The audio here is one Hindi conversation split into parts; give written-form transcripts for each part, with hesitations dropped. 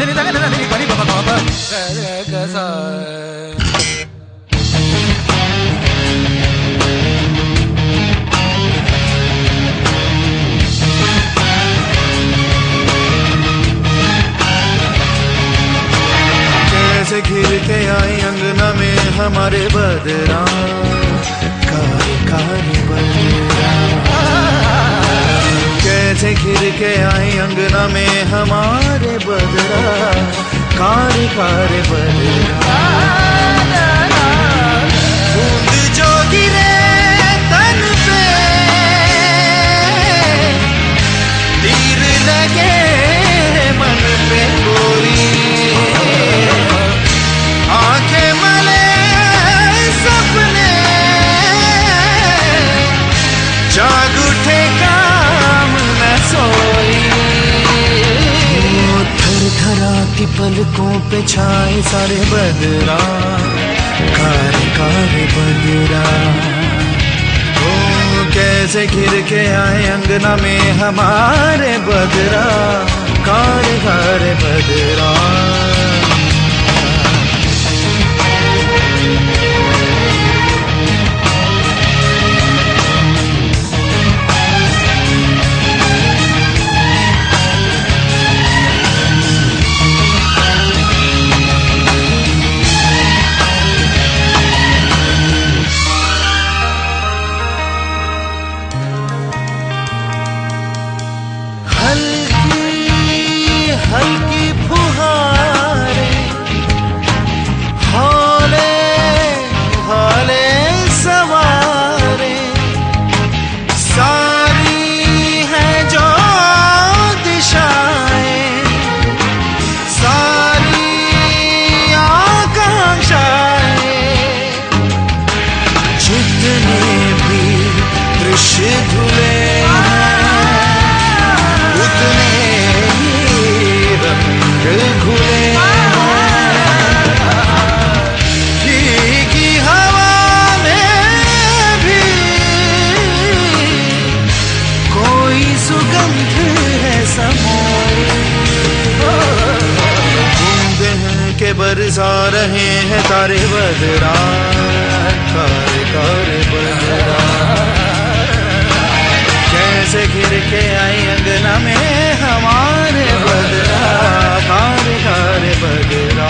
कैसे घिर के आई अंगना में हमारे बदरा, कारे कारे बदरा। कैसे घिर के आई अंगना में हमारे बदरा, कारे कारे बदरा। बूंद जो गिरे तन पे तीर लगे मन पे कोई, आंखें मले सपने जाग उठे काम न सोई। थर थराती पलकों पे छाए सारे बदरा, कारे कारे बदरा। ओ कैसे घिर के आए अंगना में हमारे बदरा, कारे कारे बदरा। हल्की फुहारें हौले हौले सवारे, सारी हैं जो दिशाएं, सारी आकांक्षाएं। जितने भी दृश्य धुले उतने घुले, भीगी हवा में भी कोई सुगंध है समोई। बूंदे हैं के बरसा रहे हैं तारे बदरा, कारे कारे बदरा। कैसे घिर के आई अंगना में हमारे बदरा, कारे कारे बदरा।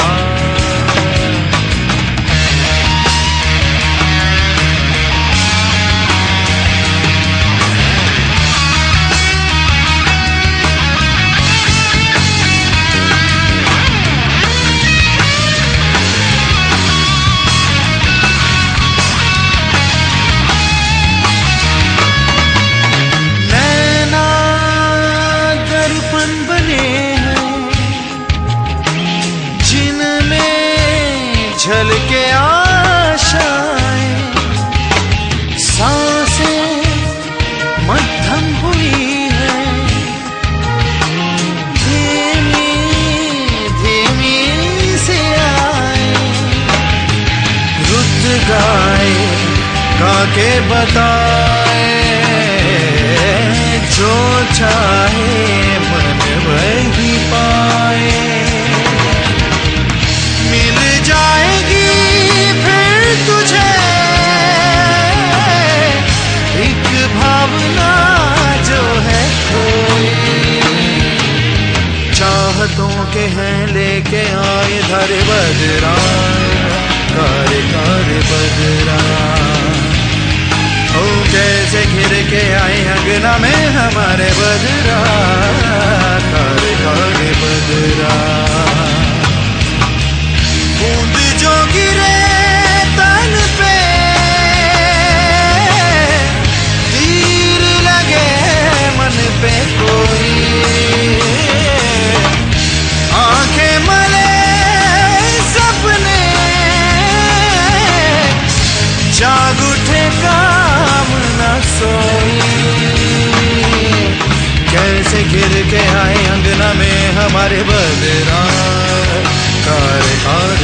झलके आशाएं, सांसें मध्यम हुई है, धीमी धीमी से आए। रुत गाए गा के बताए, जो चाहे मन वही पाए। मिल जाएगी फिर तुझे एक भावना जो है कोई, चाहतों के हैं लेके आए धारे बदरा, कारे कारे बदरा। ओ कैसे घिर के आए अंगना में हमारे बदरा, कारे कारे बदरा। बूंद जो गिरे तन पे तीर लगे मन पे कोई, आंखें मले सपने जाग उठे काम न सोई। कैसे घिर के आए अंगना में हमारे बदरा, कारे कारे